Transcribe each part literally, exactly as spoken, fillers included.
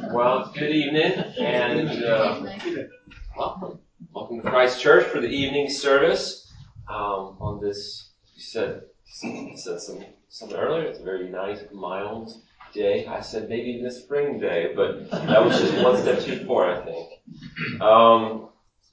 Well, good evening, and uh, welcome. Welcome to Christ Church for the evening service. Um, on this, you said, you said some, something earlier, it's a very nice, mild day. I said maybe even a spring day, but that was just one step too far, I think. Um,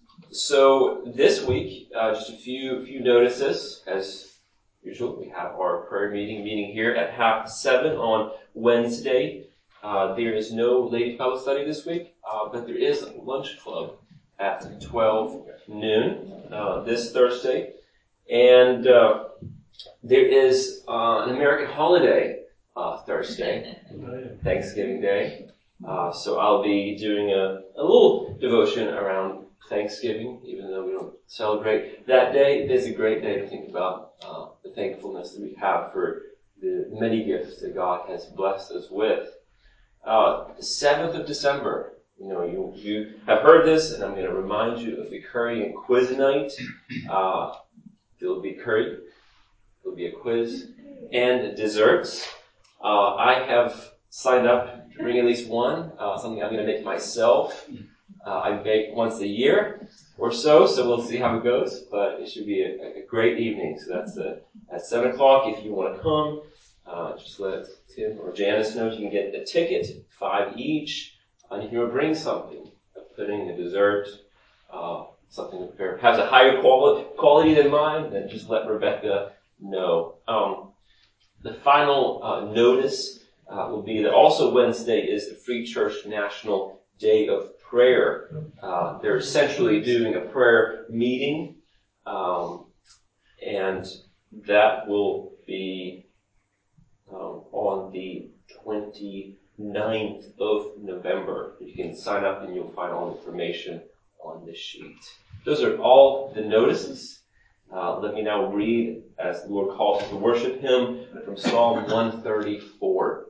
so this week, uh, just a few few notices. As usual, we have our prayer meeting meeting here at half seven on Wednesday. Uh, there is no Lady Bible study this week, uh, but there is a lunch club at twelve noon uh, this Thursday. And uh, there is uh, an American holiday uh, Thursday, Thanksgiving Day. Uh, so I'll be doing a, a little devotion around Thanksgiving, even though we don't celebrate that day. It is a great day to think about uh, the thankfulness that we have for the many gifts that God has blessed us with. Uh, the seventh of December, you know, you, you have heard this, and I'm going to remind you of the curry and quiz night. Uh, there'll be curry, there'll be a quiz, and desserts. Uh, I have signed up to bring at least one, uh, something I'm going to make myself. Uh, I bake once a year or so, so we'll see how it goes, but it should be a, a great evening. So that's the, at seven o'clock if you want to come. Uh, just let Tim or Janice know you can get a ticket, five each, and if you want to bring something, a pudding, a dessert, uh, something that perhaps a higher quality, quality than mine, then just let Rebecca know. Um, the final uh, notice uh, will be that also Wednesday is the Free Church National Day of Prayer. Uh, they're essentially doing a prayer meeting, um, and that will be Um, on the twenty-ninth of November. You can sign up and you'll find all the information on this sheet. Those are all the notices. Uh, let me now read, as the Lord calls us to worship Him, from Psalm one thirty-four.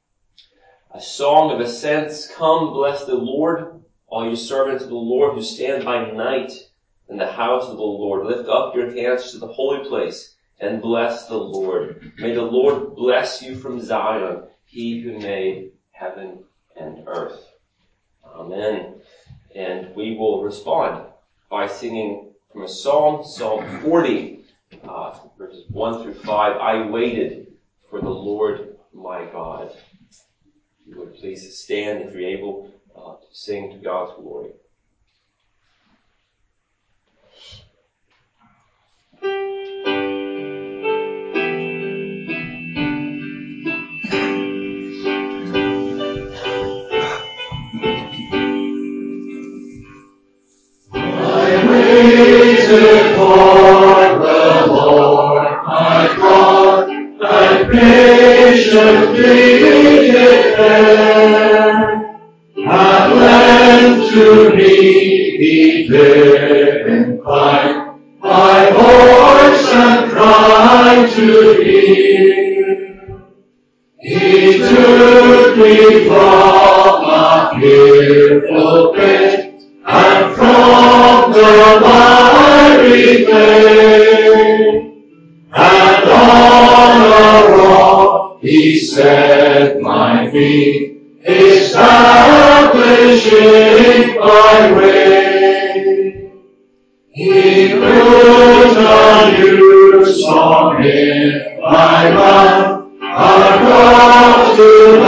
A song of ascents, come bless the Lord, all you servants of the Lord who stand by night in the house of the Lord. Lift up your hands to the holy place and bless the Lord. May the Lord bless you from Zion, He who made heaven and earth. Amen. And we will respond by singing from a psalm, Psalm forty, uh, verses one through five. I waited for the Lord my God. If you would please stand if you're able uh, to sing to God's glory. Waited for the Lord my God, I patiently did bear. At length to me He did incline, my voice and cry to hear. He took me from a fearful pit, and from the miry clay, and on a rock He set my feet, establishing my way. He put a new song in my mouth, a God to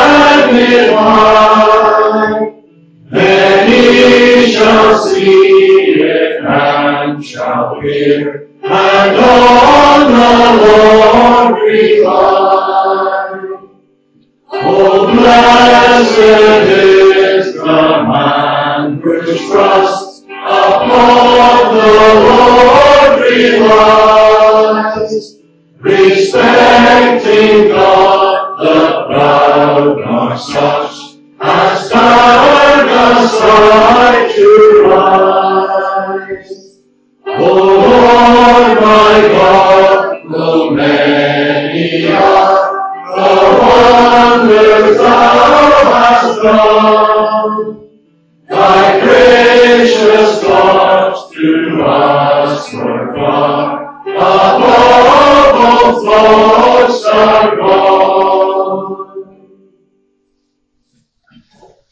magnify. Many shall see it and shall hear, and on the Lord rely. Oh, blessed is the man whose trust upon the Lord relies, respecting God the proud nor such as turn aside to rise. O Lord my God, though many are the wonders Thou hast done, Thy gracious thoughts to us were far above all thoughts are gone.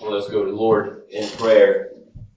Well, let's go to the Lord in prayer.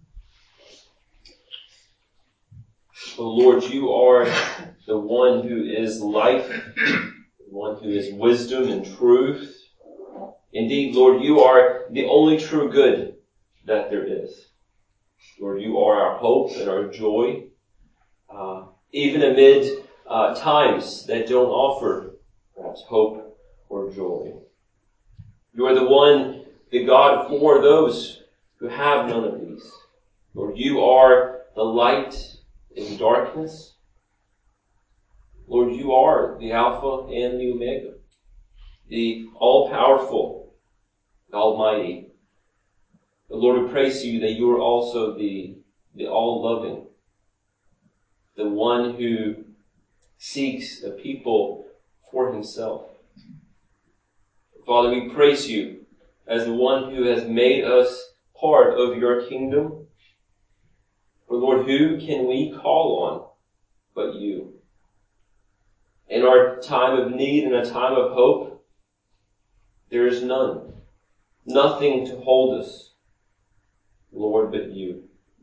So, Lord, you are the one who is life, the one who is wisdom and truth. Indeed, Lord, you are the only true good that there is. Lord, you are our hope and our joy, uh, even amid uh, times that don't offer perhaps hope or joy. You are the one, the God for those who have none of these. Lord, you are the light in darkness. Lord, you are the Alpha and the Omega, the all-powerful, almighty. But Lord, we praise you that you are also the, the all-loving, the one who seeks a people for himself. Father, we praise you as the one who has made us part of your kingdom. For Lord, who can we call on but you? In our time of need and a time of hope, there is none. Nothing to hold us, Lord, but you.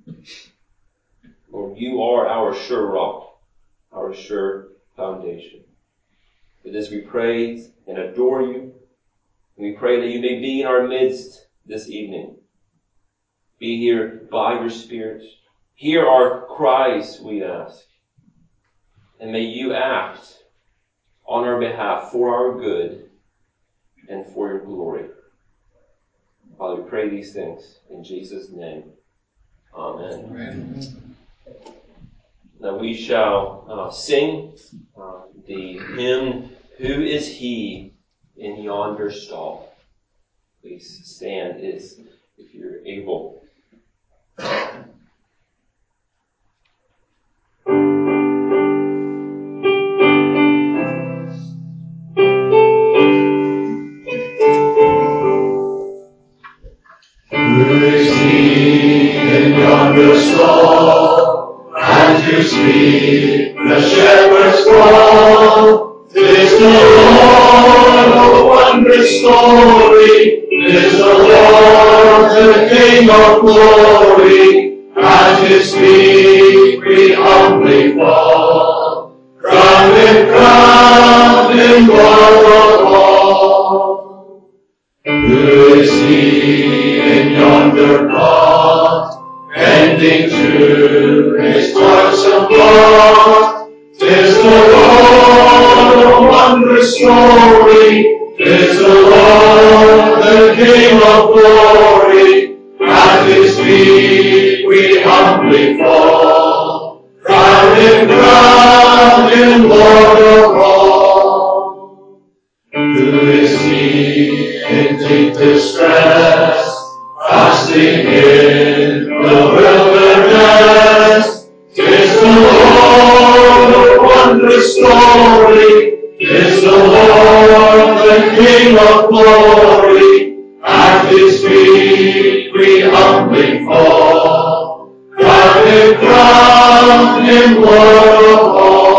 Lord, you are our sure rock, our sure foundation. For this we praise and adore you. We pray that you may be in our midst this evening. Be here by your Spirit. Hear our cries, we ask. And may you act on our behalf for our good and for your glory. Father, we pray these things in Jesus' name. Amen. Amen. Now we shall uh, sing uh, the hymn, Who is He in Yonder Stall? Please stand is if you're able. Who is he in yonder stall? And whose feet the shepherds call? 'Tis the Lord, oh wondrous story. 'Tis the Lord, the King of glory. At his feet we humbly fall. Crowned and crowned in Lord of all. Who is he in yonder cross, bending to his toilsome lot? 'Tis the Lord, a wondrous story. 'Tis the Lord, the King of glory. At his feet we humbly fall, crowned and crowned in Lord of all. Who is he in deep distress, fasting in the wilderness? 'Tis the Lord, a wondrous story. 'Tis the Lord, the King of glory. At his feet we humbly fall, crowned and crowned in Lord of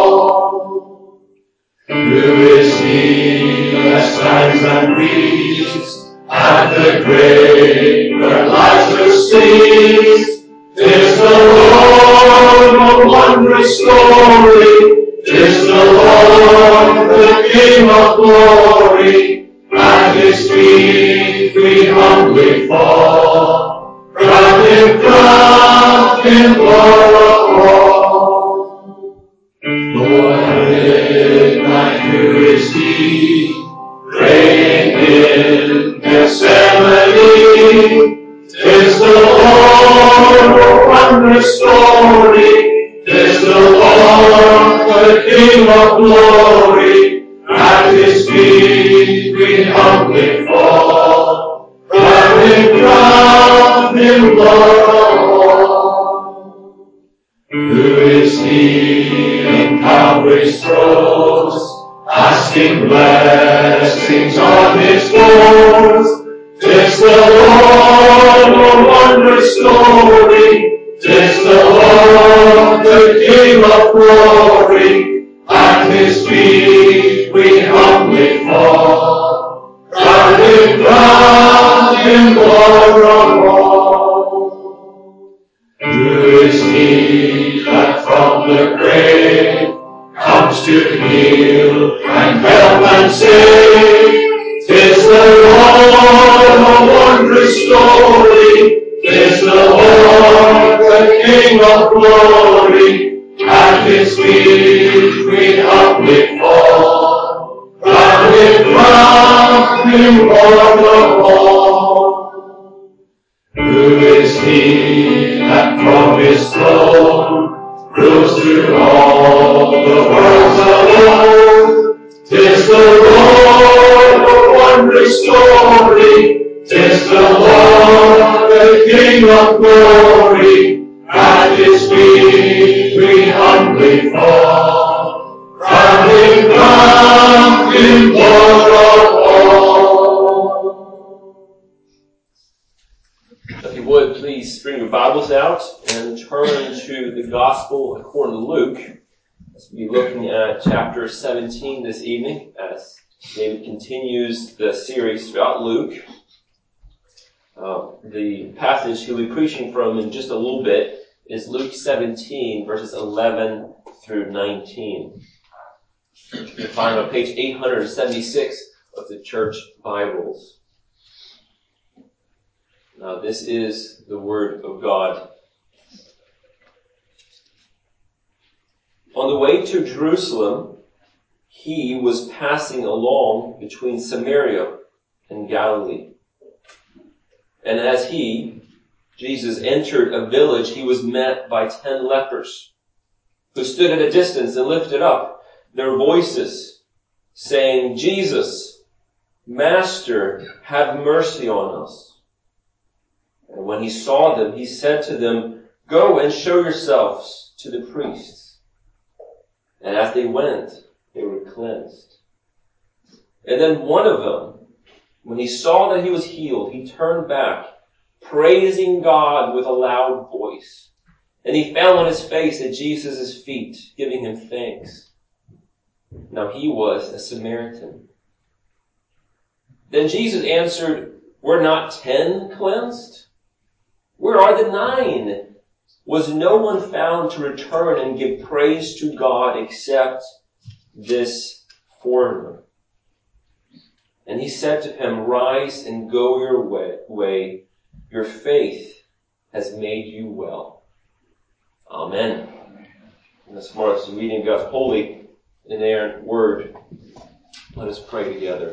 all. Who is he that stands and weeps at the grave where Lazarus sleeps? 'Tis the Lord, a wondrous story. 'Tis the Lord, the King of glory. At his feet we humbly fall, crowned and crowned in Lord of all. Lord, at midnight who is he, praying in Gethsemane? 'Tis the Lord, a wondrous story. 'Tis the Lord, the King of glory. At his feet we humbly fall, crowned and crowned in Lord of all. Who is he in Calvary's throes, asking blessings on his foes? 'Tis the Lord, a wondrous story. 'Tis the Lord, the King of glory. At his feet we humbly fall, crowned and crowned him, Lord of all. Who is he that from the grave comes to heal and help and save? 'Tis the Lord, a wondrous story. 'Tis the Lord, the King of glory. At his feet we humbly fall. Crown him, crown him, Lord of all. Who is he that from his throne rules through all the worlds alone? 'Tis the Lord, a wondrous story. 'Tis the Lord, the King of glory. At his feet we humbly fall. Crown him, crown him, Lord of all. If you would, please bring your Bibles out and turn to the Gospel according to Luke. As we'll be looking at chapter seventeen this evening, as David continues the series throughout Luke. Uh, the passage he'll be preaching from in just a little bit is Luke seventeen, verses eleven through nineteen. You can find on page eight seventy-six of the church Bibles. Now, this is the Word of God. On the way to Jerusalem, he was passing along between Samaria and Galilee. And as he, Jesus, entered a village, he was met by ten lepers, who stood at a distance and lifted up their voices, saying, Jesus, Master, have mercy on us. And when he saw them, he said to them, Go and show yourselves to the priests. And as they went, they were cleansed. And then one of them, when he saw that he was healed, he turned back, praising God with a loud voice. And he fell on his face at Jesus' feet, giving him thanks. Now he was a Samaritan. Then Jesus answered, Were not ten cleansed? Where are the nine? Was no one found to return and give praise to God except this foreigner? And he said to him, Rise and go your way, way. Your faith has made you well. Amen. And this marks the reading of God's holy, inerrant word. Let us pray together.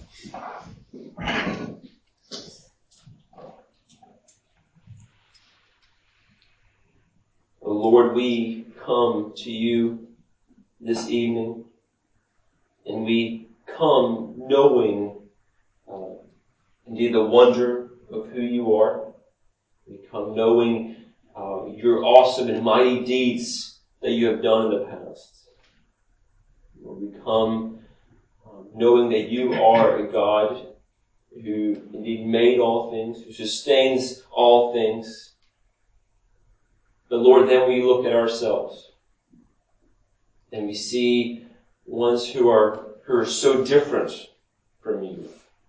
O Lord, we come to you this evening, and we come knowing uh, indeed the wonder of who you are. We come knowing uh, your awesome and mighty deeds that you have done in the past. Lord, we come um, knowing that you are a God who indeed made all things, who sustains all things. But Lord, then we look at ourselves and we see ones who are who are so different from you.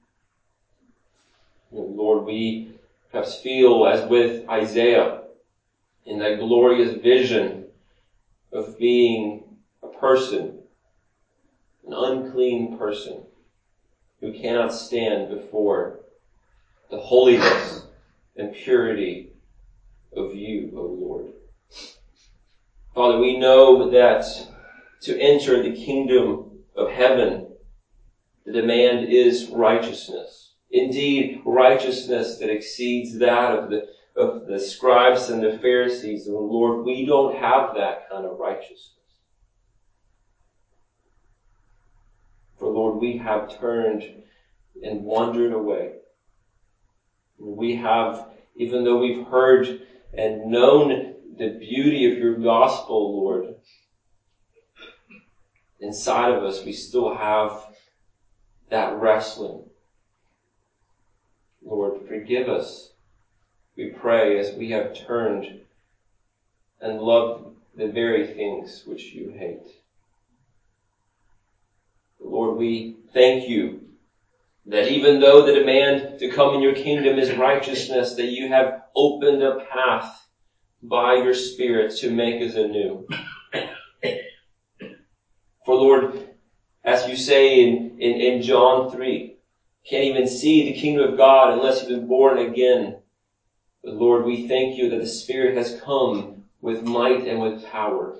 And Lord, we perhaps feel as with Isaiah in that glorious vision of being a person, an unclean person who cannot stand before the holiness and purity of you, O Lord. Father, we know that to enter the kingdom of heaven, the demand is righteousness. Indeed, righteousness that exceeds that of the of the scribes and the Pharisees. And Lord, we don't have that kind of righteousness. For Lord, we have turned and wandered away. We have, even though we've heard and known the beauty of your gospel, Lord, inside of us we still have that wrestling. Lord, forgive us, we pray, as we have turned and loved the very things which you hate. Lord, we thank you That even though the demand to come in your kingdom is righteousness, that you have opened a path by your Spirit to make us anew. For Lord, as you say in, in, in John three, can't even see the kingdom of God unless you've been born again. But Lord, we thank you that the Spirit has come with might and with power.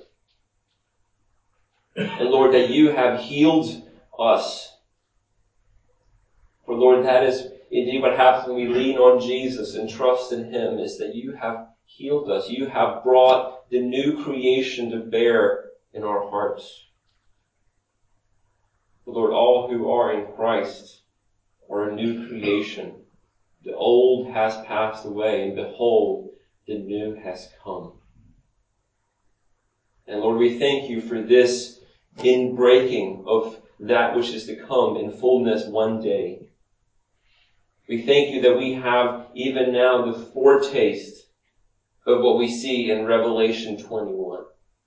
And Lord, that you have healed us. For Lord, that is indeed what happens when we lean on Jesus and trust in Him, is that you have healed us. You have brought the new creation to bear in our hearts. For Lord, all who are in Christ are a new creation. The old has passed away, and behold, the new has come. And Lord, we thank you for this inbreaking of that which is to come in fullness one day. We thank you that we have even now the foretaste of what we see in Revelation twenty-one.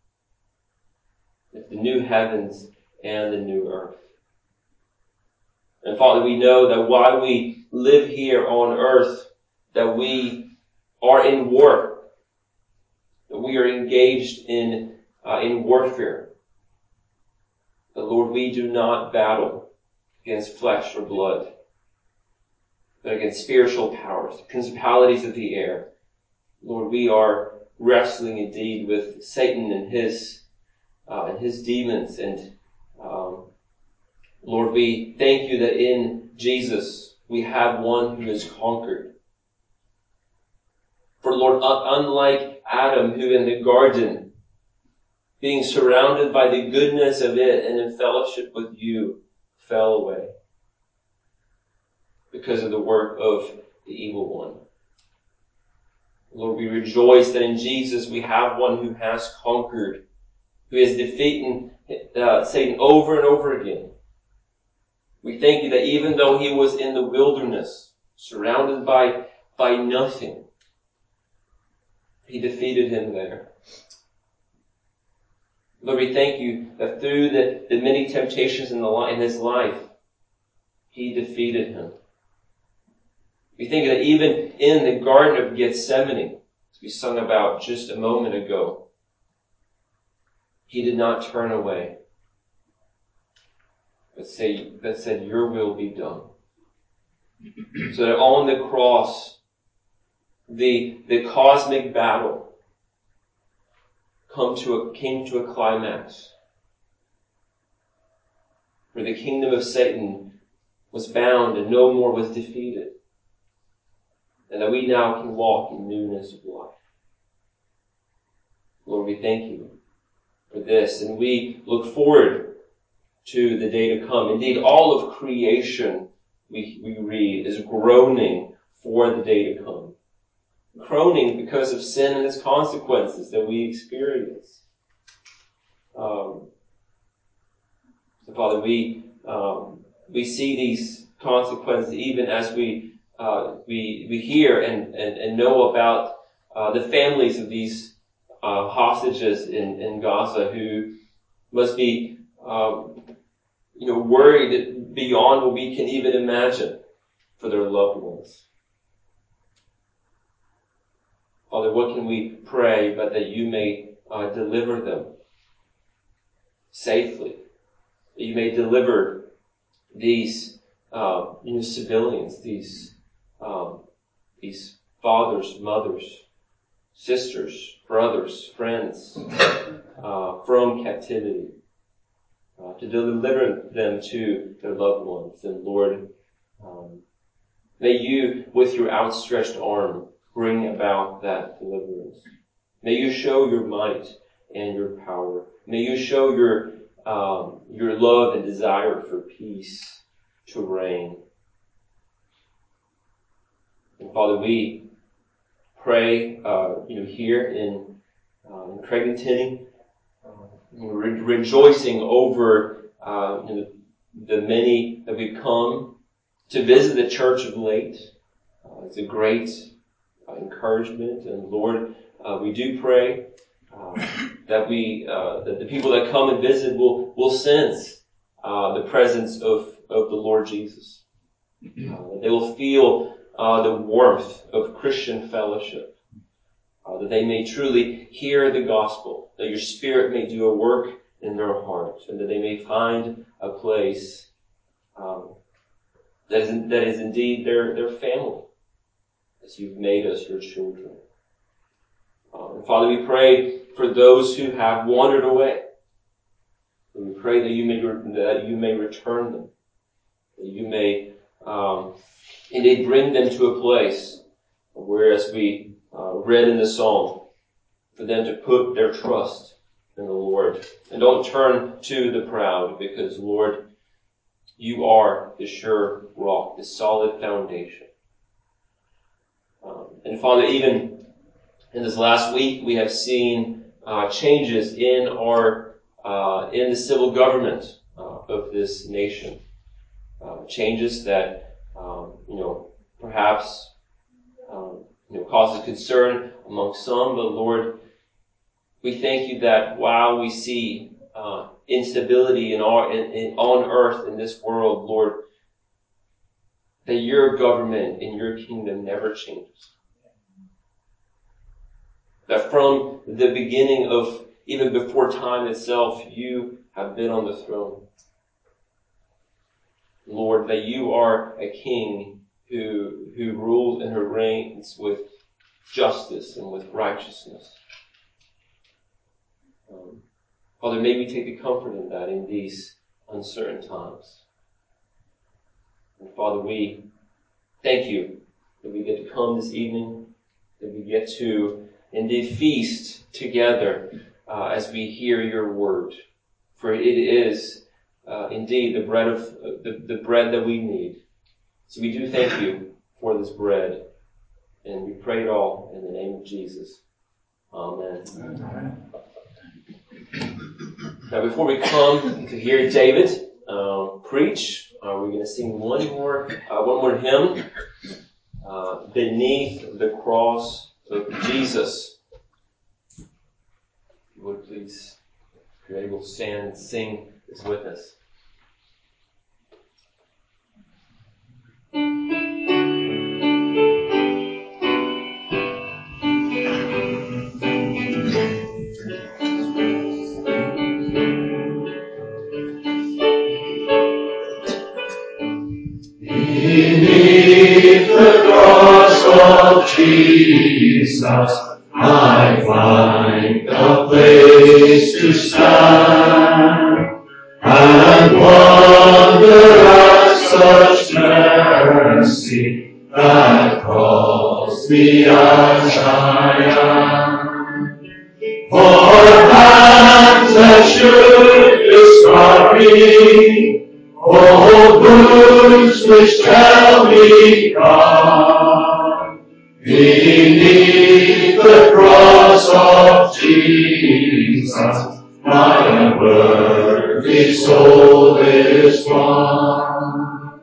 The new heavens and the new earth. And Father, we know that while we live here on earth, that we are in war, that we are engaged in uh, in warfare. But Lord, we do not battle against flesh or blood, but against spiritual powers, principalities of the air. Lord, we are wrestling indeed with Satan and his uh, and his demons. And um, Lord, we thank you that in Jesus we have one who is conquered. For Lord, unlike Adam, who in the garden, being surrounded by the goodness of it and in fellowship with you, fell away because of the work of the evil one. Lord, we rejoice that in Jesus we have one who has conquered, who is defeating uh, Satan over and over again. We thank you that even though he was in the wilderness, surrounded by, by nothing, he defeated him there. Lord, we thank you that through the, the many temptations in, the, in his life, he defeated him. We think that even in the Garden of Gethsemane, as we sung about just a moment ago, he did not turn away, but, say, but said, your will be done. So that on the cross, the, the cosmic battle come to a, came to a climax, where the kingdom of Satan was bound and no more was defeated. And that we now can walk in newness of life. Lord, we thank you for this, and we look forward to the day to come. Indeed, all of creation, we, we read, is groaning for the day to come. Groaning because of sin and its consequences that we experience. Um, so, Father, we um, we see these consequences even as we Uh, we we hear and, and, and know about uh, the families of these uh, hostages in, in Gaza who must be um, you know worried beyond what we can even imagine for their loved ones. Father, what can we pray but that you may uh, deliver them safely, that you may deliver these uh, you know civilians, these Um, these fathers, mothers, sisters, brothers, friends, uh, from captivity, uh, to deliver them to their loved ones. And Lord, um, may you, with your outstretched arm, bring about that deliverance. May you show your might and your power. May you show your um, your love and desire for peace to reign. And Father, we pray, uh, you know, here in, uh, in Craig and Tinney, uh, re- rejoicing over uh, you know, the many that we've come to visit the church of late. Uh, it's a great uh, encouragement, and Lord, uh, we do pray uh, that we uh, that the people that come and visit will will sense uh, the presence of of the Lord Jesus. Uh, they will feel uh, the warmth of Christian fellowship. Uh, that they may truly hear the gospel. That your Spirit may do a work in their hearts. And that they may find a place um, that, is, that is indeed their, their family. As you've made us your children. Um, and Father, we pray for those who have wandered away. And we pray that you may, that you may return them. That you may, um, indeed bring them to a place where, as we uh, read in the Psalm, for them to put their trust in the Lord. And don't turn to the proud, because, Lord, you are the sure rock, the solid foundation. Um, and Father, even in this last week, we have seen uh, changes in our uh, in the civil government uh, of this nation. Uh, changes that um, you know perhaps um, you know causes concern among some, but Lord, we thank you that while we see uh, instability in our in, in, on earth in this world, Lord, that your government and your kingdom never changes. That from the beginning of, even before time itself, you have been on the throne. Lord, that you are a king who, who rules and who reigns with justice and with righteousness. Um, Father, may we take the comfort in that in these uncertain times. And Father, we thank you that we get to come this evening, that we get to indeed feast together uh, as we hear your word. For it is uh, indeed the bread of uh, the, the bread that we need. So we do thank you for this bread, and we pray it all in the name of Jesus. Amen. Amen. Now, before we come to hear David uh, preach, uh, we're going to sing one more uh, one more hymn, uh, "Beneath the Cross of Jesus." If you would please, if you're able to stand and sing this with us. Beneath the cross of Jesus, I find a place to stand and wonder at such mercy that calls me as I am. For hands that should discard me, oh, wounds which tell me come, beneath the cross of Jesus, my unworthy soul is won.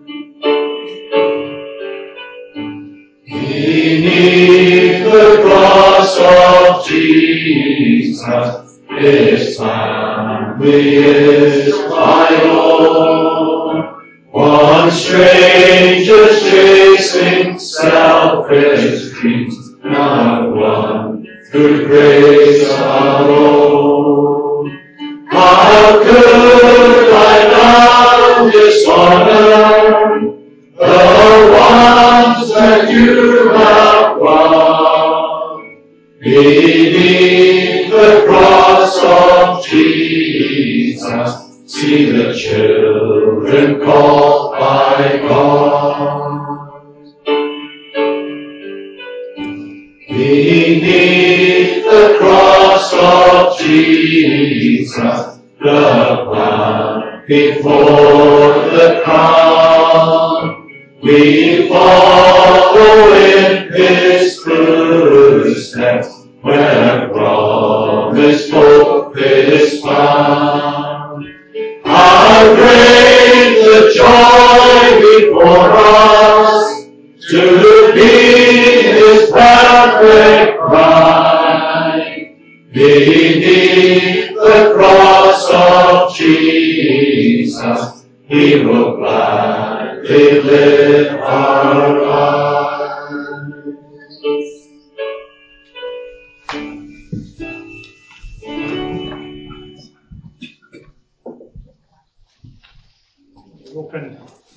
Beneath the cross of Jesus, His family is my own. One stranger's chasing selfish dreams, not one through grace alone. How could I now dishonor the ones that you have won? Beneath the cross of Jesus, see the children called by God. Beneath the cross of Jesus, the blood before the crown, we follow in His footsteps, where promised hope is found. How great the joy before us, to be His perfect bride. Beneath the cross of Jesus, He will gladly live our eyes. Open,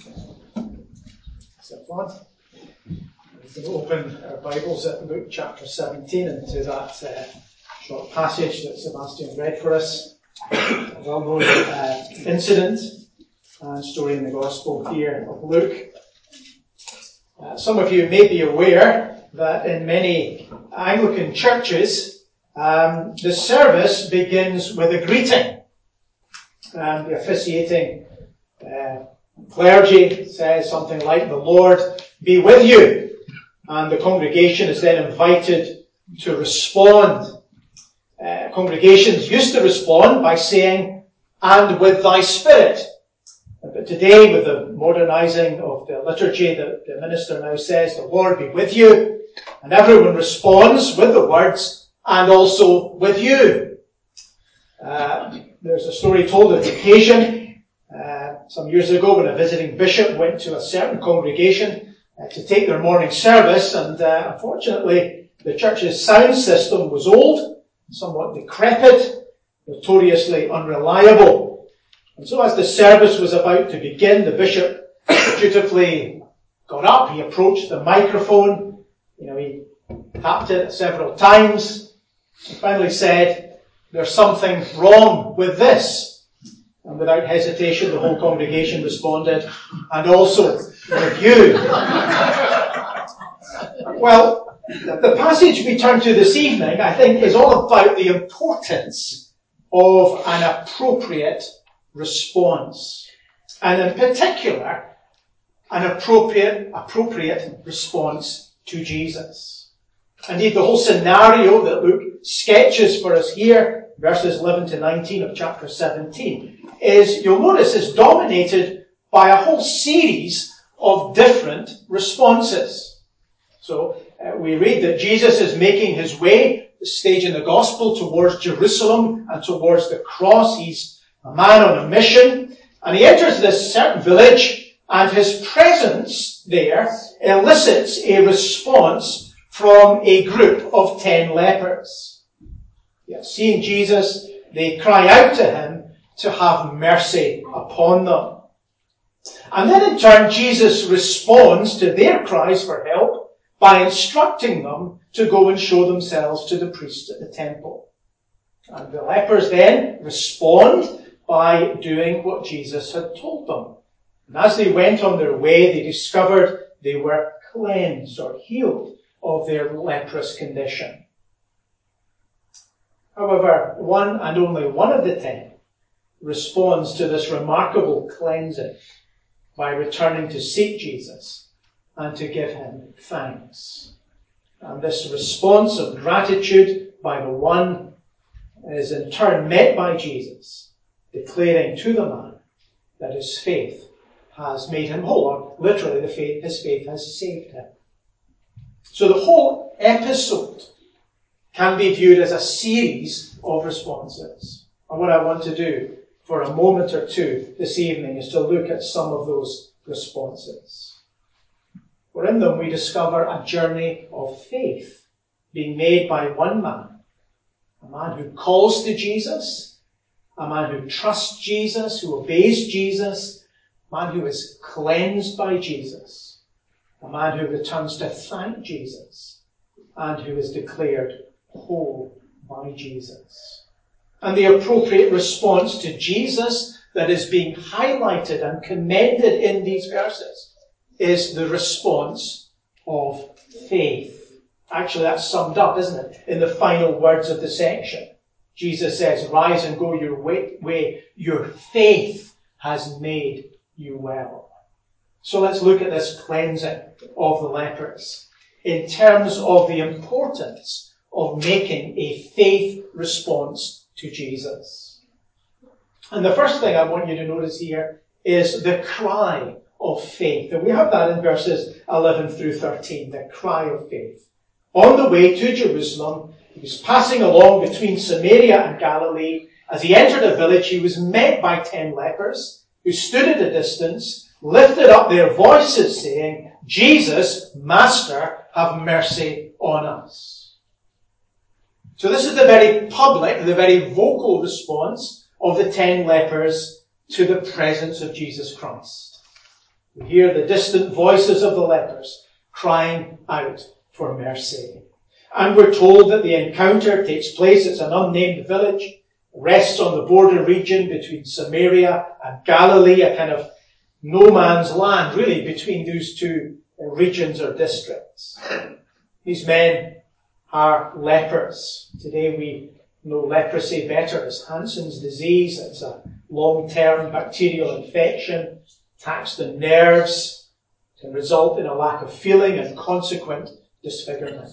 step one. We can open our Bibles at Luke chapter seventeen and to that uh, short passage that Sebastian read for us. A well-known uh, incident and story in the Gospel here of Luke. Uh, some of you may be aware that in many Anglican churches, um, the service begins with a greeting. Um, the officiating uh, clergy says something like, "The Lord be with you," and the congregation is then invited to respond. Uh, congregations used to respond by saying, "And with thy spirit." But today, with the modernising of the liturgy, the, the minister now says, "The Lord be with you," and everyone responds with the words, "And also with you." Uh, there's a story told of the occasion uh, some years ago when a visiting bishop went to a certain congregation uh, to take their morning service, and uh, unfortunately the church's sound system was old, somewhat decrepit, notoriously unreliable. And so as the service was about to begin, the bishop dutifully got up, he approached the microphone, you know, he tapped it several times, and finally said, "There's something wrong with this." And without hesitation, the whole congregation responded, "And also with you." Well, the passage we turn to this evening, I think, is all about the importance of an appropriate response. And in particular, an appropriate, appropriate response to Jesus. Indeed, the whole scenario that Luke sketches for us here, verses eleven to nineteen of chapter seventeen, is, you'll notice, is dominated by a whole series of different responses. So, uh, we read that Jesus is making his way, the stage in the Gospel, towards Jerusalem and towards the cross. He's a man on a mission, and he enters this certain village, and his presence there elicits a response from a group of ten lepers. Yet, seeing Jesus, they cry out to him to have mercy upon them. And then in turn, Jesus responds to their cries for help by instructing them to go and show themselves to the priests at the temple. And the lepers then respond by doing what Jesus had told them. And as they went on their way, they discovered they were cleansed or healed of their leprous condition. However, one and only one of the ten responds to this remarkable cleansing by returning to seek Jesus and to give him thanks. And this response of gratitude by the one is in turn met by Jesus, declaring to the man that his faith has made him whole, or literally the faith, his faith has saved him. So the whole episode can be viewed as a series of responses. And what I want to do for a moment or two this evening is to look at some of those responses. For in them we discover a journey of faith being made by one man. A man who calls to Jesus, a man who trusts Jesus, who obeys Jesus, a man who is cleansed by Jesus, a man who returns to thank Jesus, and who is declared whole by Jesus. And the appropriate response to Jesus that is being highlighted and commended in these verses is the response of faith. Actually, that's summed up, isn't it, in the final words of the section. Jesus says, "Rise and go your way, way. Your faith has made you well." So let's look at this cleansing of the lepers in terms of the importance of making a faith response to Jesus. And the first thing I want you to notice here is the cry of faith. And we have that in verses eleven through thirteen, the cry of faith. On the way to Jerusalem, he was passing along between Samaria and Galilee. As he entered a village, he was met by ten lepers who stood at a distance, lifted up their voices saying, Jesus, Master, have mercy on us. So this is the very public, the very vocal response of the ten lepers to the presence of Jesus Christ. We hear the distant voices of the lepers crying out for mercy. And we're told that the encounter takes place. It's an unnamed village, rests on the border region between Samaria and Galilee, a kind of no man's land, really, between those two regions or districts. These men are lepers. Today we know leprosy better as Hansen's disease. It's a long-term bacterial infection, attacks the nerves, can result in a lack of feeling and consequent disfigurement.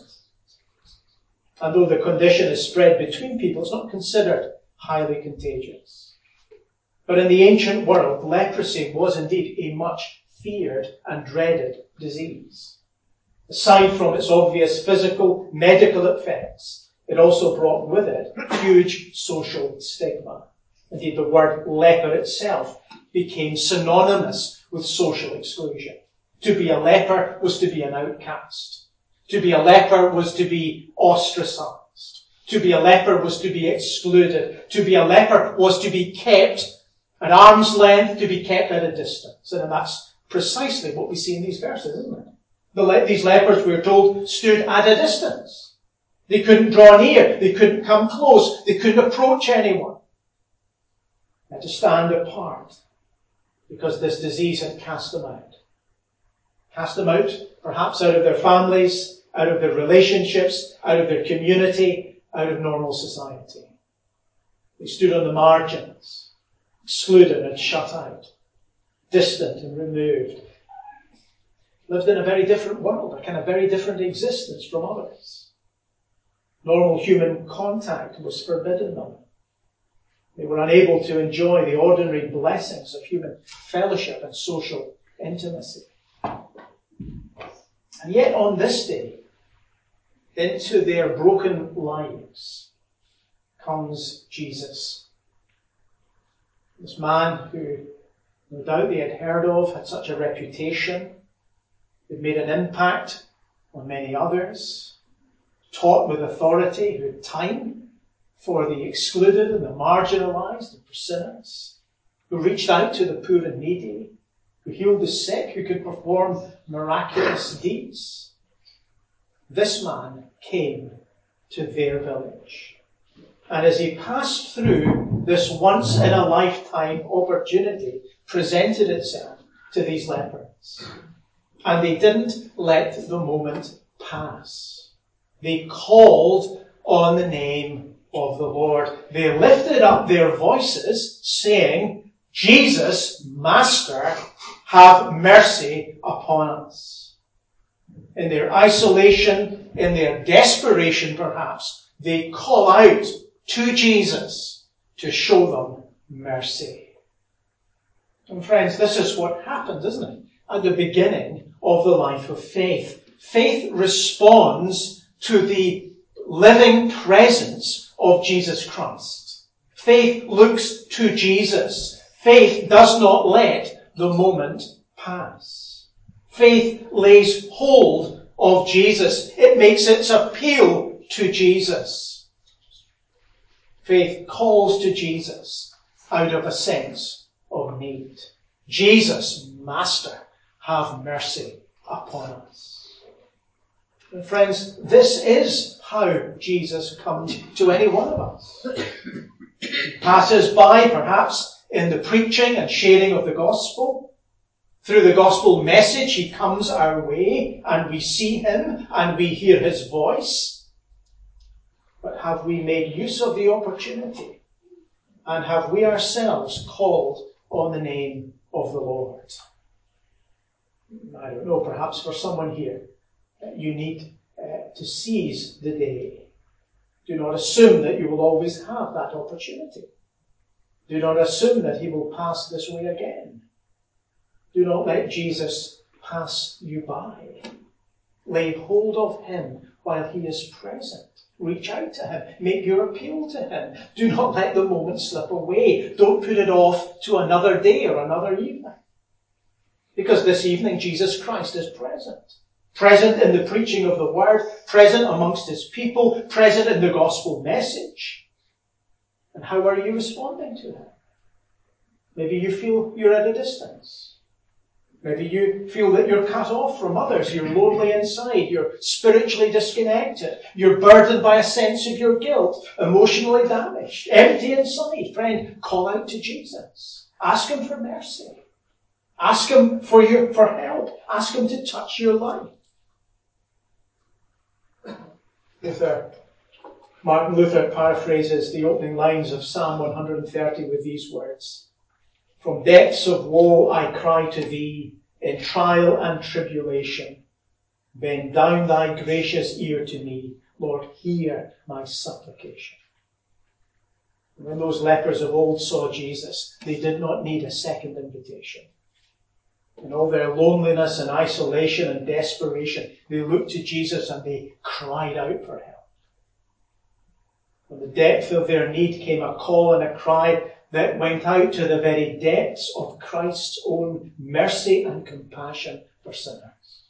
And though the condition is spread between people, it's not considered highly contagious. But in the ancient world, leprosy was indeed a much feared and dreaded disease. Aside from its obvious physical, medical effects, it also brought with it huge social stigma. Indeed, the word leper itself became synonymous with social exclusion. To be a leper was to be an outcast. To be a leper was to be ostracized. To be a leper was to be excluded. To be a leper was to be kept at arm's length, to be kept at a distance. And that's precisely what we see in these verses, isn't it? The le- these lepers, we're told, stood at a distance. They couldn't draw near. They couldn't come close. They couldn't approach anyone. They had to stand apart because this disease had cast them out. Cast them out, perhaps out of their families, out of their relationships, out of their community, out of normal society. They stood on the margins, excluded and shut out, distant and removed. Lived in a very different world, a kind of very different existence from others. Normal human contact was forbidden them. They were unable to enjoy the ordinary blessings of human fellowship and social intimacy. And yet on this day, into their broken lives comes Jesus. This man who no doubt they had heard of, had such a reputation, had made an impact on many others, taught with authority, who had time for the excluded and the marginalized and for sinners, who reached out to the poor and needy, who healed the sick, who could perform miraculous deeds. This man came to their village. And as he passed through, this once-in-a-lifetime opportunity presented itself to these lepers. And they didn't let the moment pass. They called on the name of the Lord. They lifted up their voices, saying, Jesus, Master, have mercy upon us. In their isolation, in their desperation perhaps, they call out to Jesus to show them mercy. And friends, this is what happens, isn't it? At the beginning of the life of faith. Faith responds to the living presence of Jesus Christ. Faith looks to Jesus. Faith does not let the moment pass. Faith lays hold of Jesus. It makes its appeal to Jesus. Faith calls to Jesus out of a sense of need. Jesus, Master, have mercy upon us. And friends, this is how Jesus comes to any one of us. He passes by, perhaps, in the preaching and sharing of the gospel. Through the gospel message, he comes our way, and we see him, and we hear his voice. But have we made use of the opportunity? And have we ourselves called on the name of the Lord? I don't know, perhaps for someone here, you need uh, to seize the day. Do not assume that you will always have that opportunity. Do not assume that he will pass this way again. Do not let Jesus pass you by. Lay hold of him while he is present. Reach out to him. Make your appeal to him. Do not let the moment slip away. Don't put it off to another day or another evening. Because this evening Jesus Christ is present. Present in the preaching of the word, present amongst his people, present in the gospel message. And how are you responding to him? Maybe you feel you're at a distance. Maybe you feel that you're cut off from others. You're lonely inside. You're spiritually disconnected. You're burdened by a sense of your guilt, emotionally damaged, empty inside. Friend, call out to Jesus. Ask him for mercy. Ask him for your, for help. Ask him to touch your life. Luther, Martin Luther paraphrases the opening lines of Psalm one hundred thirty with these words. From depths of woe I cry to thee, in trial and tribulation. Bend down thy gracious ear to me, Lord, hear my supplication. When those lepers of old saw Jesus, they did not need a second invitation. In all their loneliness and isolation and desperation, they looked to Jesus and they cried out for help. From the depth of their need came a call and a cry that went out to the very depths of Christ's own mercy and compassion for sinners.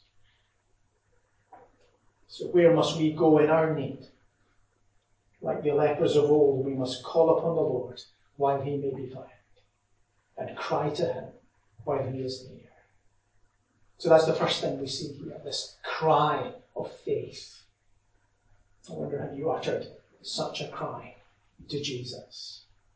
So where must we go in our need? Like the lepers of old, we must call upon the Lord while he may be found, and cry to him while he is near. So that's the first thing we see here, this cry of faith. I wonder, have you uttered such a cry to Jesus?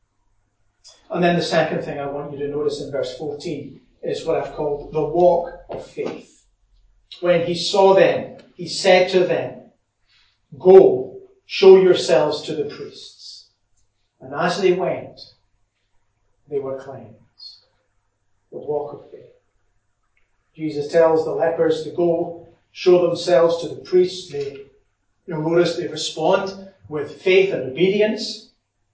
And then the second thing I want you to notice in verse fourteen is what I've called the walk of faith. When he saw them, he said to them, go, show yourselves to the priests. And as they went, they were cleansed. The walk of faith. Jesus tells the lepers to go, show themselves to the priests. They, you'll notice they respond with faith and obedience.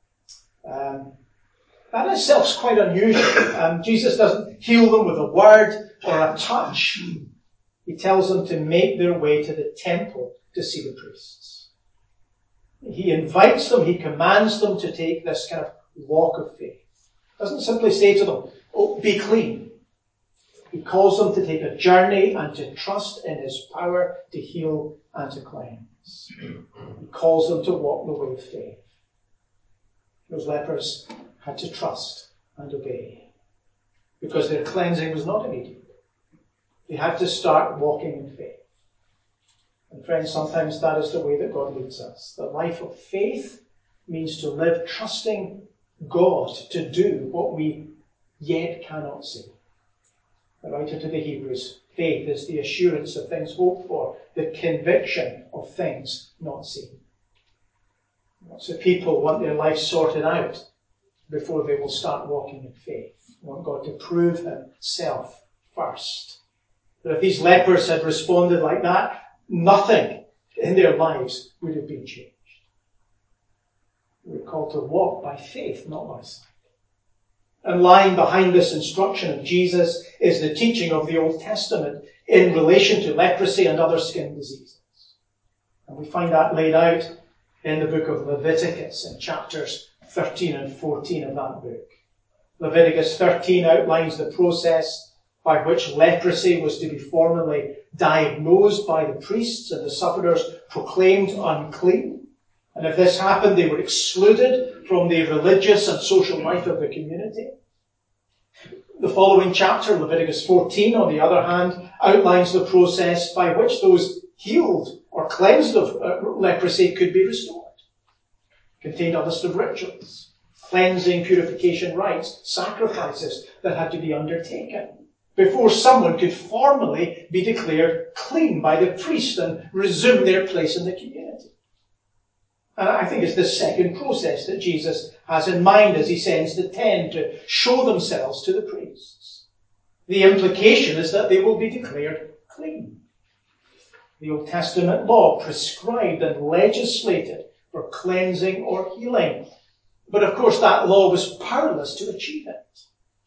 Um, That in itself is quite unusual. Um, Jesus doesn't heal them with a word or a touch. He tells them to make their way to the temple to see the priests. He invites them, he commands them to take this kind of walk of faith. He doesn't simply say to them, oh, be clean. He calls them to take a journey and to trust in his power to heal and to cleanse. He calls them to walk the way of faith. Those lepers had to trust and obey, because their cleansing was not immediate. They had to start walking in faith. And friends, sometimes that is the way that God leads us. The life of faith means to live trusting God to do what we yet cannot see. The writer to the Hebrews, faith is the assurance of things hoped for, the conviction of things not seen. Lots of people want their life sorted out before they will start walking in faith. They want God to prove himself first. But if these lepers had responded like that, nothing in their lives would have been changed. We're called to walk by faith, not by sight. And lying behind this instruction of Jesus is the teaching of the Old Testament in relation to leprosy and other skin diseases. And we find that laid out in the book of Leviticus in chapters thirteen and fourteen of that book. Leviticus thirteen outlines the process by which leprosy was to be formally diagnosed by the priests and the sufferers proclaimed unclean. And if this happened, they were excluded from the religious and social life of the community. The following chapter, Leviticus fourteen, on the other hand, outlines the process by which those healed or cleansed of uh, leprosy could be restored. It contained a list of rituals, cleansing, purification rites, sacrifices that had to be undertaken before someone could formally be declared clean by the priest and resume their place in the community. And I think it's this second process that Jesus has in mind as he sends the ten to show themselves to the priests. The implication is that they will be declared clean. The Old Testament law prescribed and legislated for cleansing or healing. But of course that law was powerless to achieve it.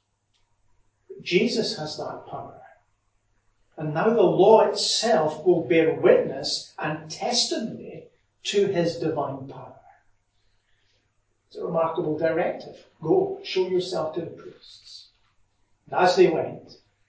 Jesus has that power. And now the law itself will bear witness and testimony to his divine power. It's a remarkable directive. Go, show yourself to the priests. And as they went,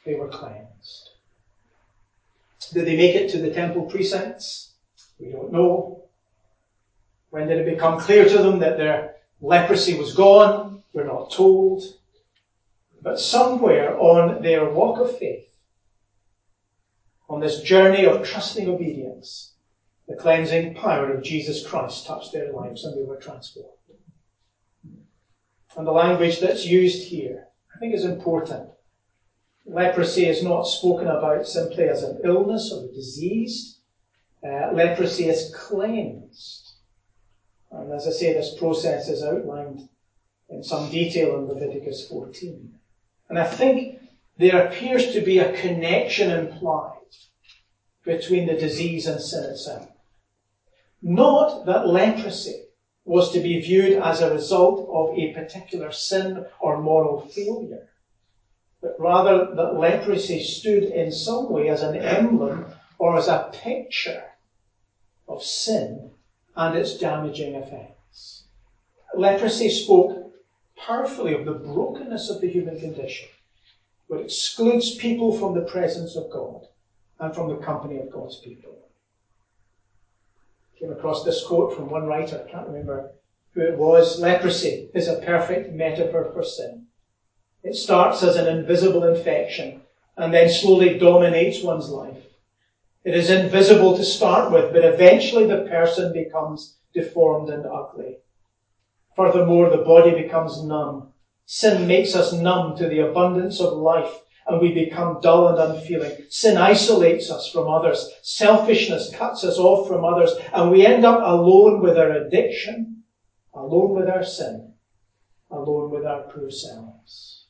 they were cleansed. Did they make it to the temple precincts? We don't know. When did it become clear to them that their leprosy was gone? We're not told. But somewhere on their walk of faith, on this journey of trusting obedience, the cleansing power of Jesus Christ touched their lives and they were transformed. And the language that's used here, I think, is important. Leprosy is not spoken about simply as an illness or a disease. Uh, leprosy is cleansed. And as I say, this process is outlined in some detail in Leviticus fourteen. And I think there appears to be a connection implied between the disease and sin itself. Not that leprosy was to be viewed as a result of a particular sin or moral failure, but rather that leprosy stood in some way as an emblem or as a picture of sin and its damaging effects. Leprosy spoke powerfully of the brokenness of the human condition, which excludes people from the presence of God and from the company of God's people. I came across this quote from one writer, I can't remember who it was. Leprosy is a perfect metaphor for sin. It starts as an invisible infection and then slowly dominates one's life. It is invisible to start with, but eventually the person becomes deformed and ugly. Furthermore, the body becomes numb. Sin makes us numb to the abundance of life, and we become dull and unfeeling. Sin isolates us from others. Selfishness cuts us off from others, and we end up alone with our addiction, alone with our sin, alone with our poor selves.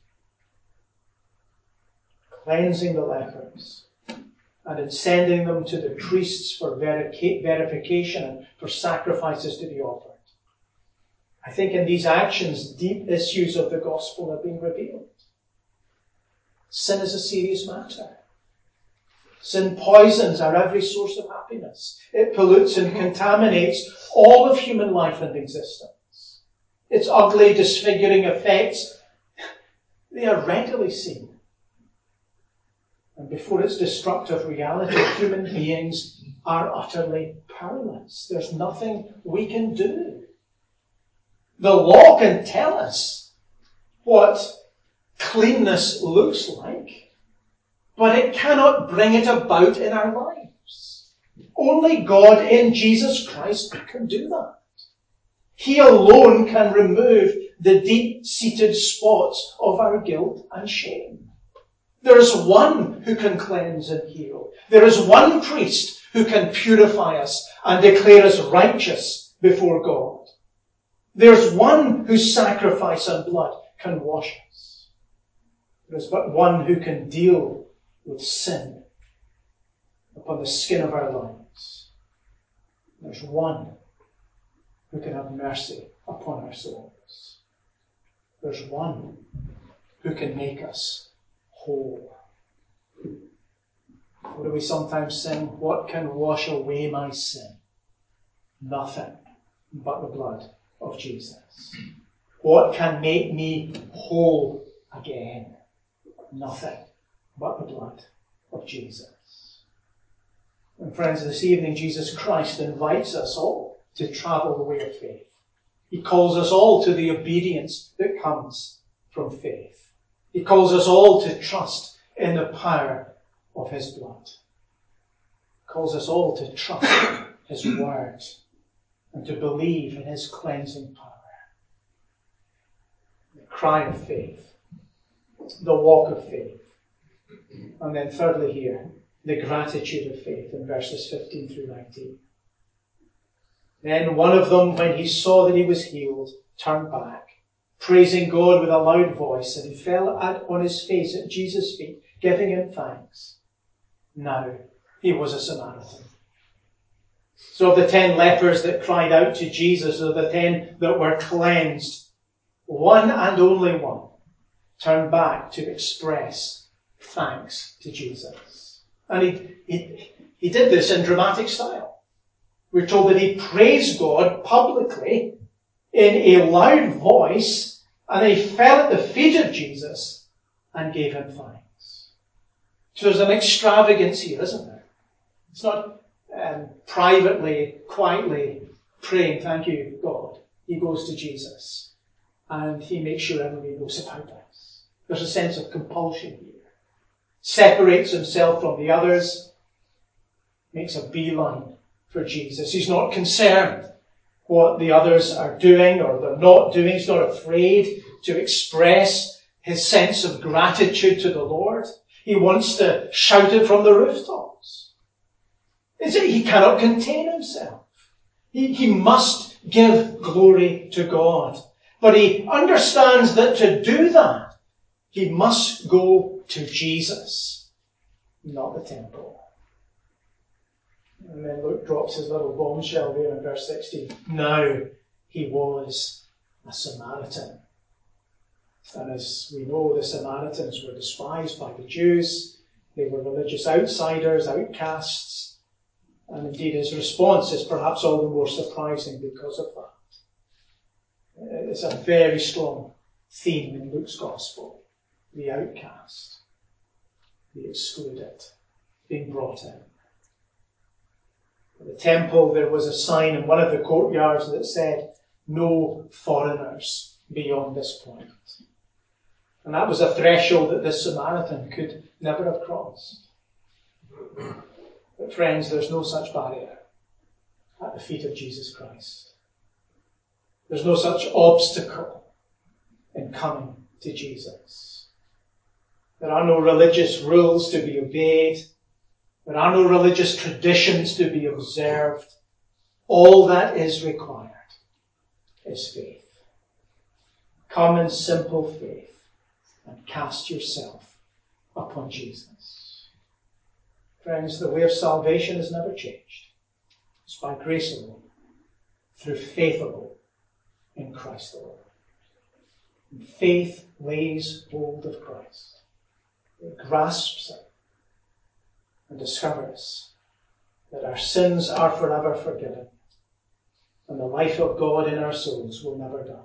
Cleansing the lepers, and in sending them to the priests for verification and for sacrifices to be offered. I think in these actions, deep issues of the gospel are being revealed. Sin is a serious matter. Sin poisons our every source of happiness. It pollutes and contaminates all of human life and existence. Its ugly, disfiguring effects, they are readily seen. And before its destructive reality, human beings are utterly powerless. There's nothing we can do. The law can tell us what cleanness looks like, but it cannot bring it about in our lives. Only God in Jesus Christ can do that. He alone can remove the deep-seated spots of our guilt and shame. There is one who can cleanse and heal. There is one priest who can purify us and declare us righteous before God. There's one whose sacrifice and blood can wash us. There's but one who can deal with sin upon the skin of our lives. There's one who can have mercy upon our souls. There's one who can make us whole. What do we sometimes sing? What can wash away my sin? Nothing but the blood of Jesus. What can make me whole again? Nothing but the blood of Jesus. And friends, this evening Jesus Christ invites us all to travel the way of faith. He calls us all to the obedience that comes from faith. He calls us all to trust in the power of his blood. He calls us all to trust his word and to believe in his cleansing power. The cry of faith, the walk of faith, and then thirdly here, the gratitude of faith in verses fifteen through nineteen. Then one of them, when he saw that he was healed, turned back, praising God with a loud voice, and he fell at, on his face at Jesus' feet, giving him thanks. Now he was a Samaritan. So of the ten lepers that cried out to Jesus, or the ten that were cleansed, one and only one turned back to express thanks to Jesus. And he, he, he did this in dramatic style. We're told that he praised God publicly in a loud voice, and he fell at the feet of Jesus and gave him thanks. So there's an extravagance here, isn't there? It's not um, privately, quietly praying, thank you, God. He goes to Jesus and he makes sure everybody knows about this. There's a sense of compulsion here. Separates himself from the others, makes a beeline for Jesus. He's not concerned what the others are doing or they're not doing. He's not afraid to express his sense of gratitude to the Lord. He wants to shout it from the rooftops. It's, he cannot contain himself. He, he must give glory to God. But he understands that to do that, he must go to Jesus, not the temple. And then Luke drops his little bombshell there in verse sixteen. Now he was a Samaritan. And as we know, the Samaritans were despised by the Jews. They were religious outsiders, outcasts. And indeed his response is perhaps all the more surprising because of that. It's a very strong theme in Luke's Gospel. The outcast, the excluded, being brought in. At the temple, there was a sign in one of the courtyards that said, no foreigners beyond this point. And that was a threshold that this Samaritan could never have crossed. But friends, there's no such barrier at the feet of Jesus Christ. There's no such obstacle in coming to Jesus. There are no religious rules to be obeyed. There are no religious traditions to be observed. All that is required is faith. Come in simple faith and cast yourself upon Jesus. Friends, the way of salvation has never changed. It's by grace alone, through faith alone, in Christ alone. And faith lays hold of Christ. It grasps him and discovers that our sins are forever forgiven and the life of God in our souls will never die.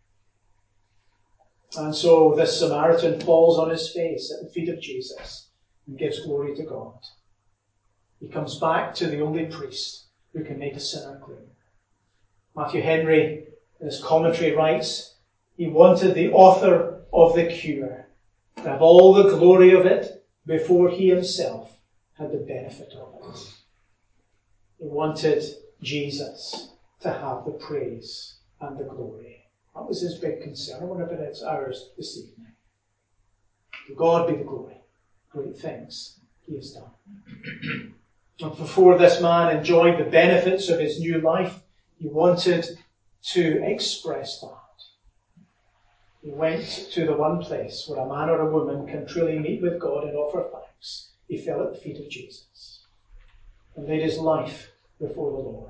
And so this Samaritan falls on his face at the feet of Jesus and gives glory to God. He comes back to the only priest who can make a sinner clean. Matthew Henry, in his commentary, writes, he wanted the author of the cure to have all the glory of it before he himself had the benefit of it. He wanted Jesus to have the praise and the glory. That was his big concern. I wonder if it's ours this evening. To God be the glory. Great things he has done. And before this man enjoyed the benefits of his new life, he wanted to express that. He went to the one place where a man or a woman can truly meet with God and offer thanks. He fell at the feet of Jesus and laid his life before the Lord.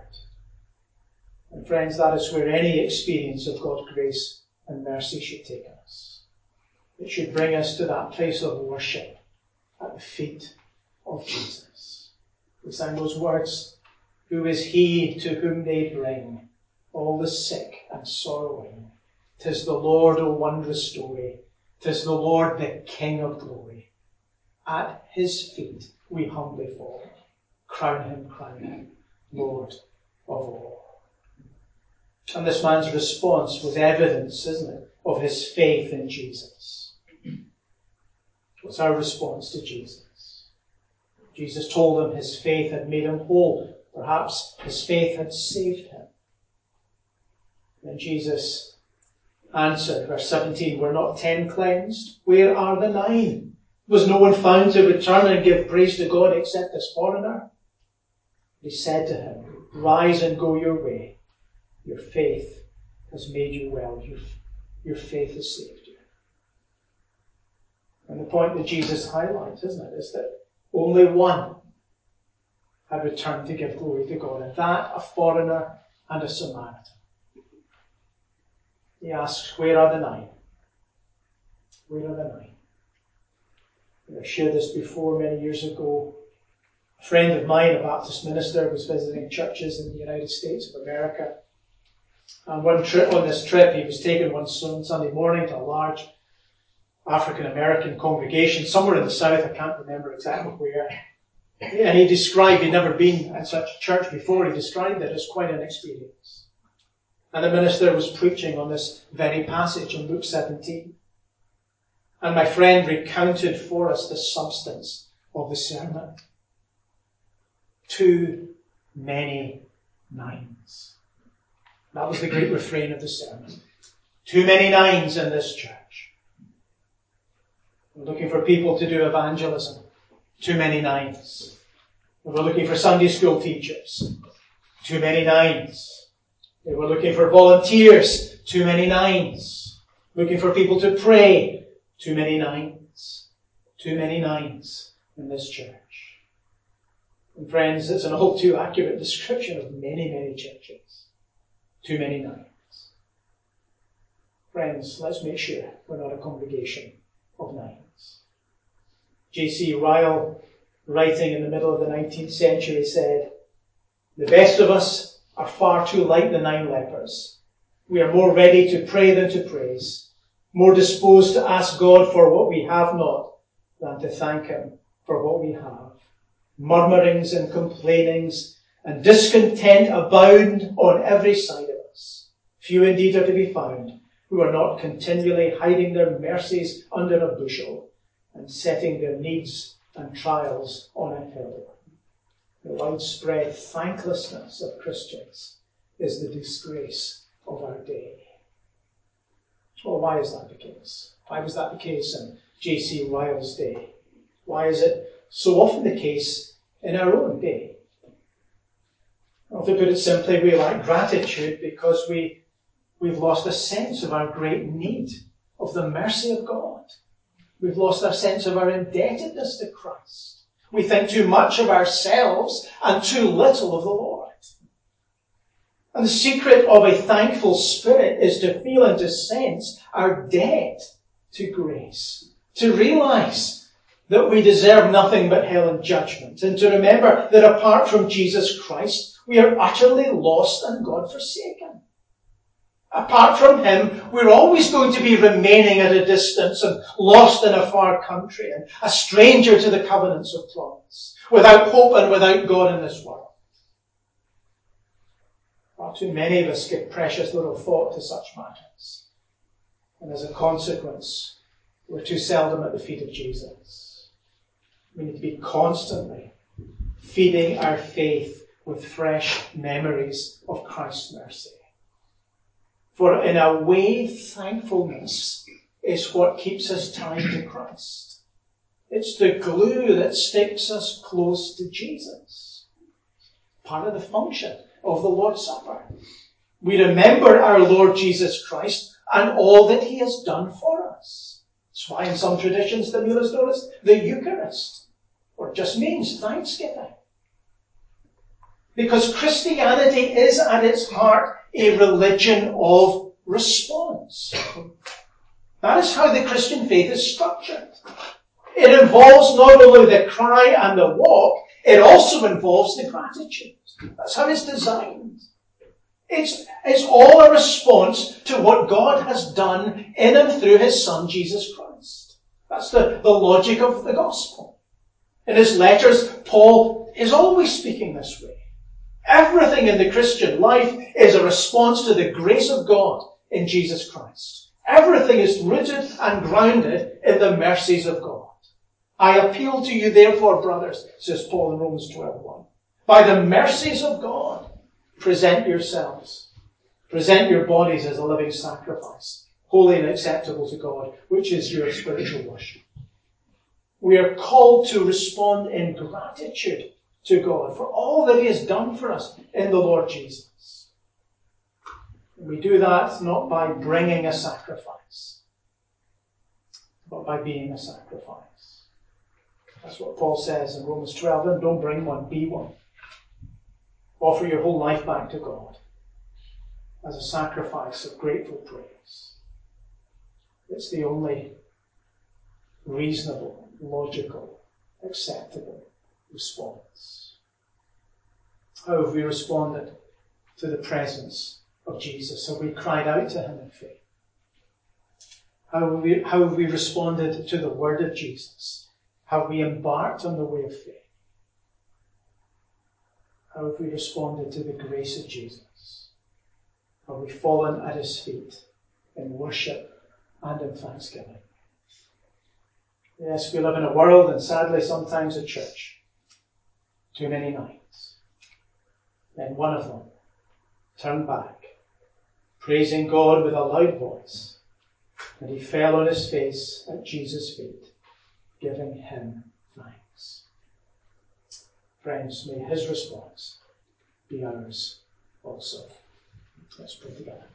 And friends, that is where any experience of God's grace and mercy should take us. It should bring us to that place of worship at the feet of Jesus. We sang those words, who is he to whom they bring all the sick and sorrowing? 'Tis the Lord, O wondrous story. 'Tis the Lord, the King of glory. At his feet we humbly fall. Crown him, crown him, Lord of all. And this man's response was evidence, isn't it, of his faith in Jesus. What's our response to Jesus? Jesus told him his faith had made him whole. Perhaps his faith had saved him. Then Jesus answered, verse seventeen, were not ten cleansed? Where are the nine? Was no one found to return and give praise to God except this foreigner? He said to him, rise and go your way. Your faith has made you well. Your, your faith has saved you. And the point that Jesus highlights, isn't it, is that only one had returned to give glory to God, and that a foreigner and a Samaritan. He asks, where are the nine? Where are the nine? I've shared this before many years ago. A friend of mine, a Baptist minister, was visiting churches in the United States of America. And one trip, on this trip, he was taken one Sunday morning to a large African-American congregation somewhere in the south, I can't remember exactly where. And he described, he'd never been in such a church before, he described it as quite an experience. And the minister was preaching on this very passage in Luke seventeen. And my friend recounted for us the substance of the sermon. Too many nines. That was the great refrain of the sermon. Too many nines in this church. We're looking for people to do evangelism. Too many nines. We're looking for Sunday school teachers. Too many nines. We're looking for volunteers. Too many nines. Looking for people to pray. Too many nines. Too many nines in this church. And friends, it's an all too accurate description of many, many churches. Too many nines. Friends, let's make sure we're not a congregation of nines. J C Ryle, writing in the middle of the nineteenth century, said, "The best of us are far too like the nine lepers. We are more ready to pray than to praise, more disposed to ask God for what we have not than to thank Him for what we have. Murmurings and complainings and discontent abound on every side of us. Few indeed are to be found who are not continually hiding their mercies under a bushel and setting their needs and trials on a hill. The widespread thanklessness of Christians is the disgrace of our day." Well, why is that the case? Why was that the case in J C Ryle's day? Why is it so often the case in our own day? Well, to put it simply, we lack gratitude because we, we've lost a sense of our great need of the mercy of God. We've lost our sense of our indebtedness to Christ. We think too much of ourselves and too little of the Lord. And the secret of a thankful spirit is to feel and to sense our debt to grace. To realize that we deserve nothing but hell and judgment. And to remember that apart from Jesus Christ, we are utterly lost and God forsaken. Apart from Him, we're always going to be remaining at a distance and lost in a far country and a stranger to the covenants of promise, without hope and without God in this world. Far too many of us give precious little thought to such matters. And as a consequence, we're too seldom at the feet of Jesus. We need to be constantly feeding our faith with fresh memories of Christ's mercy. For in a way, thankfulness is what keeps us tied to Christ. It's the glue that sticks us close to Jesus. Part of the function of the Lord's Supper. We remember our Lord Jesus Christ and all that He has done for us. That's why in some traditions the meal is known as the Eucharist, or it just means thanksgiving. Because Christianity is at its heart a religion of response. That is how the Christian faith is structured. It involves not only the cry and the walk, it also involves the gratitude. That's how it's designed. It's, it's all a response to what God has done in and through His Son, Jesus Christ. That's the, the logic of the gospel. In his letters, Paul is always speaking this way. Everything in the Christian life is a response to the grace of God in Jesus Christ. Everything is rooted and grounded in the mercies of God. I appeal to you, therefore, brothers, says Paul in Romans twelve one, by the mercies of God, present yourselves. Present your bodies as a living sacrifice, holy and acceptable to God, which is your spiritual worship. We are called to respond in gratitude to God for all that He has done for us in the Lord Jesus. And we do that not by bringing a sacrifice, but by being a sacrifice. That's what Paul says in Romans twelve. And don't bring one, be one. Offer your whole life back to God as a sacrifice of grateful praise. It's the only reasonable, logical, acceptable response. How have we responded to the presence of Jesus? Have we cried out to Him in faith? How have we, how have we responded to the word of Jesus? Have we embarked on the way of faith? How have we responded to the grace of Jesus? Have we fallen at his feet in worship and in thanksgiving? Yes, we live in a world, and sadly sometimes a church. Too many nights. Then one of them turned back, praising God with a loud voice, and he fell on his face at Jesus' feet, giving him thanks. Friends, may his response be ours also. Let's pray together.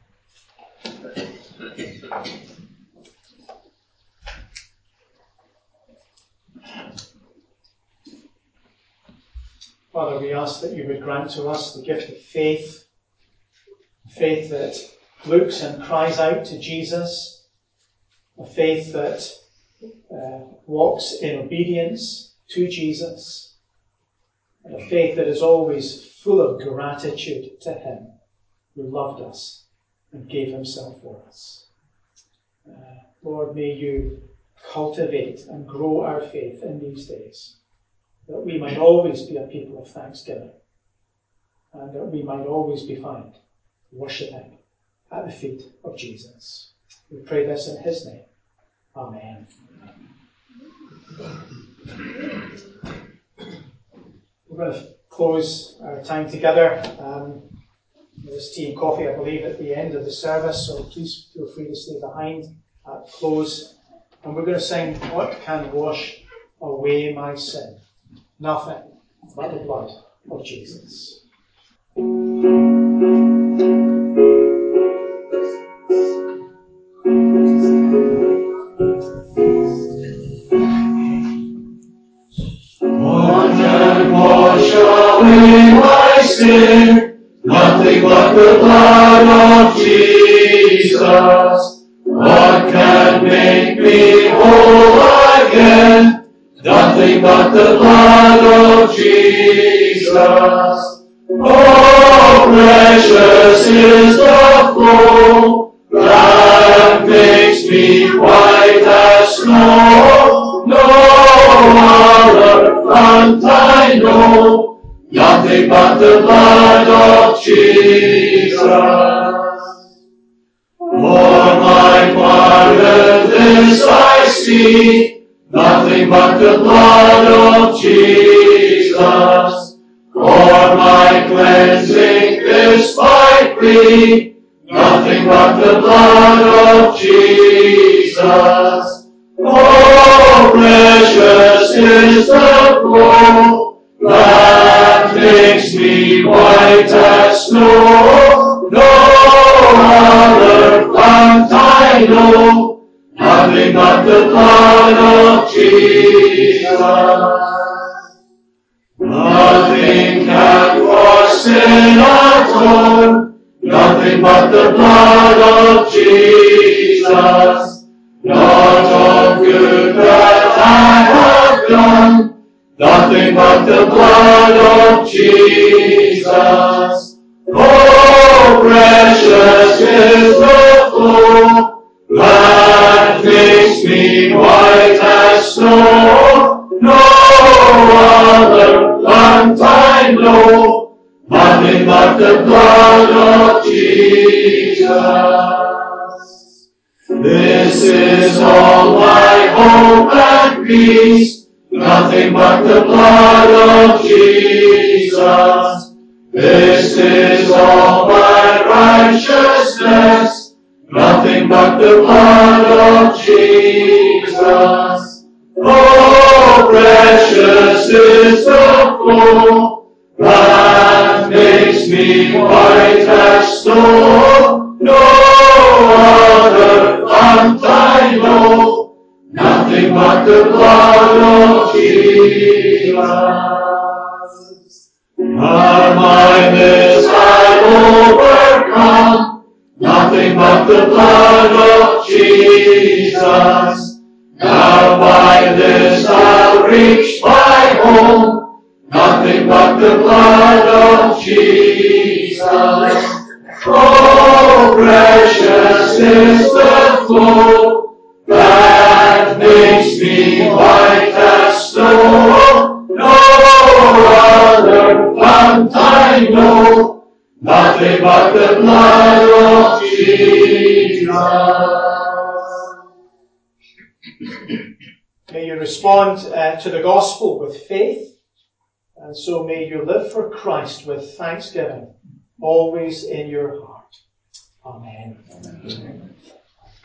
Father, we ask that you would grant to us the gift of faith, faith that looks and cries out to Jesus, a faith that uh, walks in obedience to Jesus, and a faith that is always full of gratitude to him who loved us and gave himself for us. Uh, Lord, may you cultivate and grow our faith in these days, that we might always be a people of thanksgiving, and that we might always be found worshipping at the feet of Jesus. We pray this in his name. Amen. We're going to close our time together. Um, there's tea and coffee, I believe, at the end of the service, so please feel free to stay behind at close. And we're going to sing, "What Can Wash Away My Sin?" Nothing but the blood of Jesus. What can wash away my sin? Nothing but the blood of Jesus. What can make me whole again? Nothing but the blood of Jesus. Oh, precious is the flow that makes me white as snow. No other fount I know, nothing but the blood of Jesus. For my pardon this I seek, nothing but the blood of Jesus. For my cleansing this my plea, nothing but the blood of Jesus. Oh, precious is the flow that makes me white as snow. No other fount I know, nothing but the blood of Jesus. Nothing can for sin atone, nothing but the blood of Jesus. Not all good that I have done, nothing but the blood of Jesus. Oh, precious is the flow that makes me white as snow. No other fount I know, nothing but the blood of Jesus. This is all my hope and peace, nothing but the blood of Jesus. This is all my righteousness, nothing but the blood of Jesus. Oh, precious is the flow that makes me white as snow. No other fount I know, nothing but the blood of Jesus. By my this I overcome, nothing but the blood of Jesus. Now by this I'll reach my home, nothing but the blood of Jesus. Oh, precious is the flow that makes me white as snow. No other fount I know, nothing but the blood of Jesus. May you respond uh, to the gospel with faith, and so may you live for Christ with thanksgiving, always in your heart. Amen. Amen.